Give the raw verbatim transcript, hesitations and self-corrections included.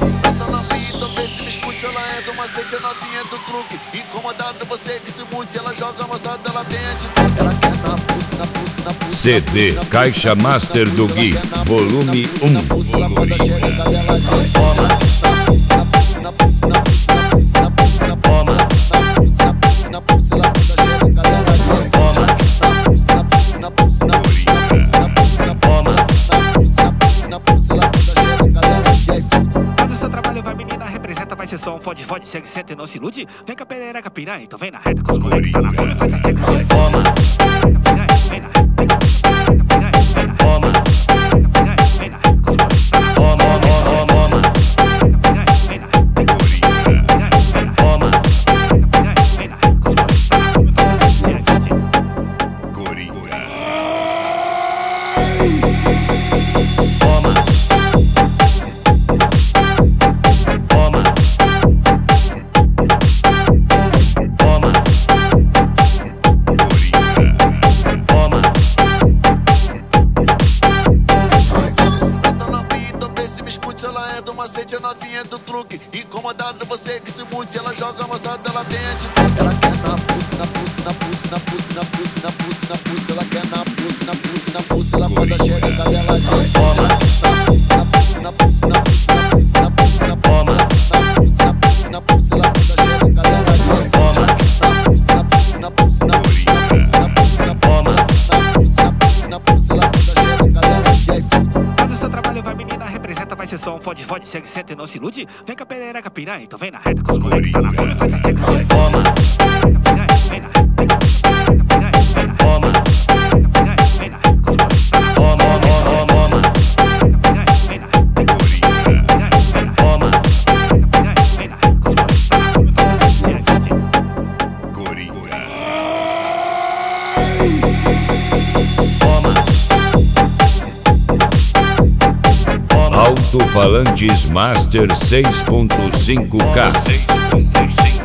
Tá novinha, então vê se me escute. Ela é do macete, a novinha do truque. Incomodado, você que se mute. Ela joga amassada, ela tem atitude. Ela quer na pulse, na pulse, na pulse. C D Caixa Master do Gui, volume um. Ela quando a xereca dela diz toma. Na pulse, na pulse, na pulse, na pulse, na pulse, na pulse, na pulse, na pulse, na pulse. Ela quando a xereca dela diz toma. Na pulse, na pulse, na pulse, na pulse, na pulse, na pulse, na pulse, na pulse, na pulse, na pulse. Ela quando a xereca dela diz fude. Faz o seu trabalho, vai menina, representa, vai ser só um fode, fode, segue, senta e não se ilude. Vem com a perereca piranha, então vem na reta com os moleques, tá na fome, faz a check, toma. Vem na reta, vem com a piranha, vem na reta, toma. Vem na reta com os moleques, tá na fome, toma. Vem na reta, vem com a piranha, vem na reta, toma. Vem na reta com os moleques, tá na fome, faz a check, fode. Coringa. Toma. Ela é do macete, a novinha do truque. Incomodado, você que se mute. Ela joga amassada, ela tem atitude. Ela quer na pulse, na pulse, na pulse, na pulse, na pulse, na pulse, na pulse. Ela quer na pulse, na pulse, na pulse. Ela quando a xereca dela diz toma. Na pulse, na pulse, na pulse, na pulse, na pulse, na pulse, na pulse, na pulse, na pulse, na pulse. Ela quando a xereca dela diz toma. Na pulse, na pulse, na pulse, na pulse, na pulse, na pulse, na pulse, na pulse, na pulse, na pulse. Ela quando a xereca dela diz fude. Faz o seu trabalho, vai menina, representa, vai ser só um fode, fode, segue, senta e não se ilude. Vem com a perereca piranha, então vem na reta com os moleques, tá na fome, faz a check, toma. Vem na reta, vem com a piranha, vem na reta, toma. Vem na reta com os moleques, tá na fome, toma. Vem na reta, vem com a piranha, vem na reta, toma. Vem na reta com os moleques, tá na fome, faz a check, fode. Coringa. Alto-falantes Master seis ponto cinco K.